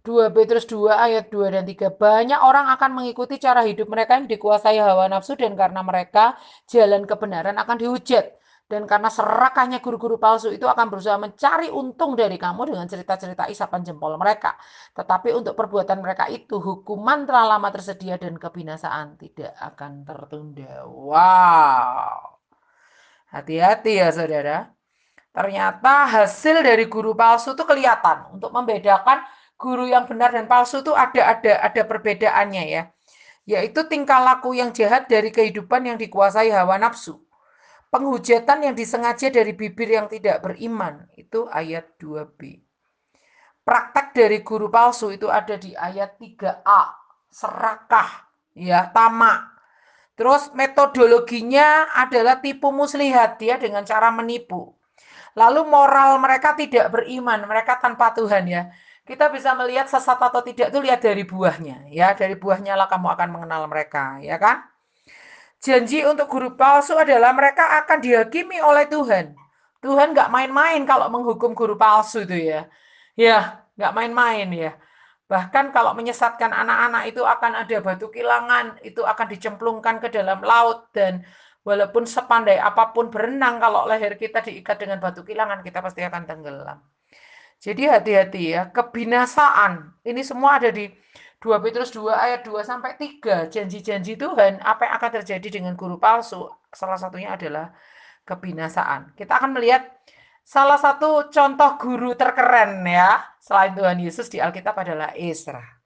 2 Petrus 2 ayat 2 dan 3. Banyak orang akan mengikuti cara hidup mereka yang dikuasai hawa nafsu dan karena mereka jalan kebenaran akan dihujat. Dan karena serakahnya guru-guru palsu itu akan berusaha mencari untung dari kamu dengan cerita-cerita isapan jempol mereka. Tetapi untuk perbuatan mereka itu hukuman telah lama tersedia dan kebinasaan tidak akan tertunda. Wow. Hati-hati ya saudara. Ternyata hasil dari guru palsu itu kelihatan. Untuk membedakan guru yang benar dan palsu itu ada perbedaannya ya. Yaitu tingkah laku yang jahat dari kehidupan yang dikuasai hawa nafsu. Penghujatan yang disengaja dari bibir yang tidak beriman. Itu ayat 2b. Praktek dari guru palsu itu ada di ayat 3a. Serakah, ya, tamak. Terus metodologinya adalah tipu muslihat, dia dengan cara menipu. Lalu moral mereka tidak beriman, mereka tanpa Tuhan ya. Kita bisa melihat sesat atau tidak itu lihat dari buahnya ya, dari buahnya lah kamu akan mengenal mereka, ya kan? Janji untuk guru palsu adalah mereka akan dihakimi oleh Tuhan. Tuhan nggak main-main kalau menghukum guru palsu itu ya. Ya, nggak main-main ya. Bahkan kalau menyesatkan anak-anak itu akan ada batu kilangan, itu akan dicemplungkan ke dalam laut dan walaupun sepandai apapun berenang kalau leher kita diikat dengan batu kilangan kita pasti akan tenggelam. Jadi hati-hati ya, kebinasaan. Ini semua ada di 2 Petrus 2 ayat 2 sampai 3. Janji-janji Tuhan, apa yang akan terjadi dengan guru palsu? Salah satunya adalah kebinasaan. Kita akan melihat salah satu contoh guru terkeren ya, selain Tuhan Yesus di Alkitab adalah Ezra.